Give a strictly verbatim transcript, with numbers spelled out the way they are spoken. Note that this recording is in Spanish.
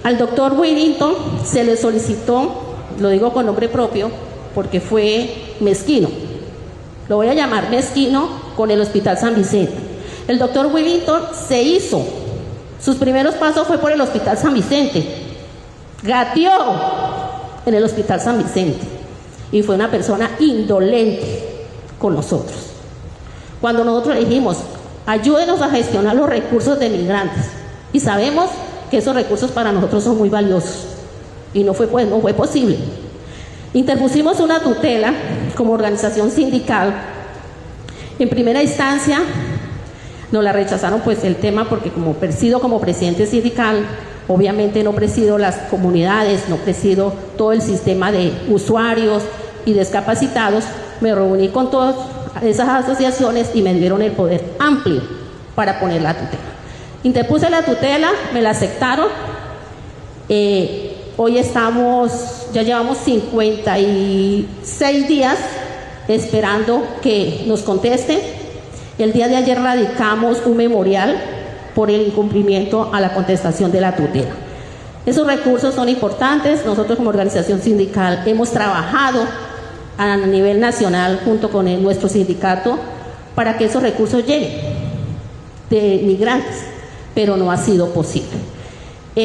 al doctor Willington se le solicitó, lo digo con nombre propio, porque fue mezquino, lo voy a llamar mezquino con el Hospital San Vicente. El doctor Willington se hizo, sus primeros pasos fue por el Hospital San Vicente, gateó en el Hospital San Vicente y fue una persona indolente con nosotros. Cuando nosotros le dijimos, ayúdenos a gestionar los recursos de migrantes, y sabemos que esos recursos para nosotros son muy valiosos, y no fue, pues, no fue posible. Interpusimos una tutela como organización sindical. En primera instancia nos la rechazaron, pues, el tema, porque como presido como presidente sindical, obviamente no presido las comunidades, no presido todo el sistema de usuarios y discapacitados. Me reuní con todas esas asociaciones y me dieron el poder amplio para poner la tutela. Interpuse la tutela, me la aceptaron. Eh, hoy estamos, ya llevamos cincuenta y seis días esperando que nos contesten. El día de ayer radicamos un memorial por el incumplimiento a la contestación de la tutela. Esos recursos son importantes. Nosotros como organización sindical hemos trabajado a nivel nacional junto con el, nuestro sindicato para que esos recursos lleguen de migrantes, pero no ha sido posible.